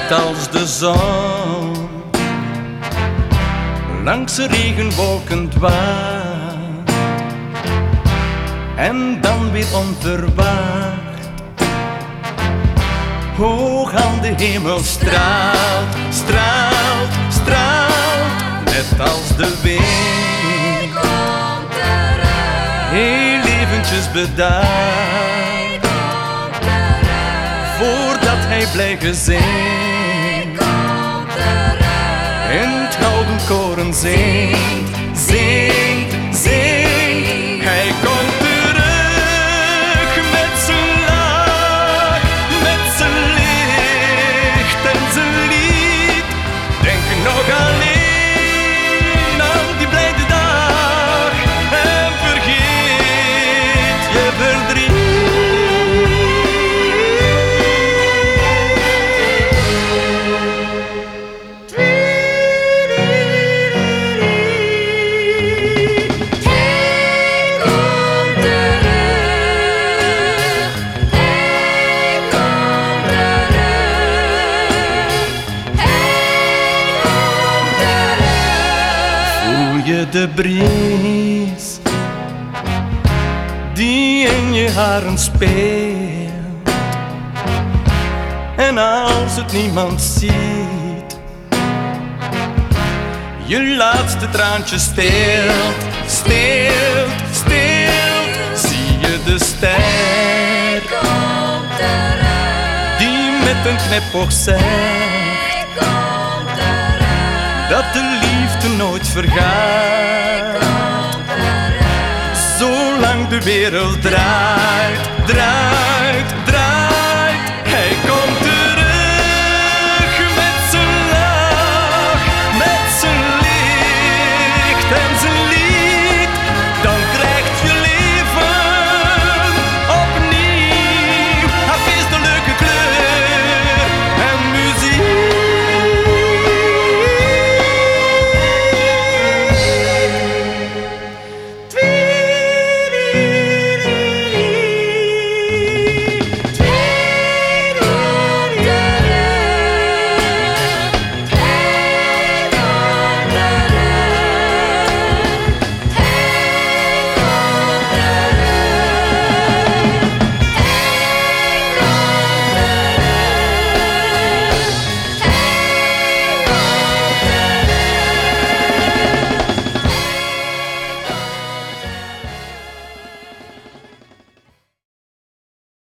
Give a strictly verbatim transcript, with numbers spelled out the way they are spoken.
net als de zon langs de regenwolken dwaalt en dan weer onverwacht hoog aan de hemel straalt, straalt, straalt, net als de wind. Heel eventjes bedaard, voordat hij blij gezind in het gouden koren zingt, zingt, zingt. Hij komt terug met zijn lach, met zijn licht en zijn lied. Denk nog alleen aan die blijde dag en vergeet je verdriet. Je de bries die in je haren speelt, en als het niemand ziet, je laatste traantje steelt, steelt, steelt. Zie je de ster die met een knipoog zegt dat de liefde nooit vergaat, zolang de wereld draait, draait.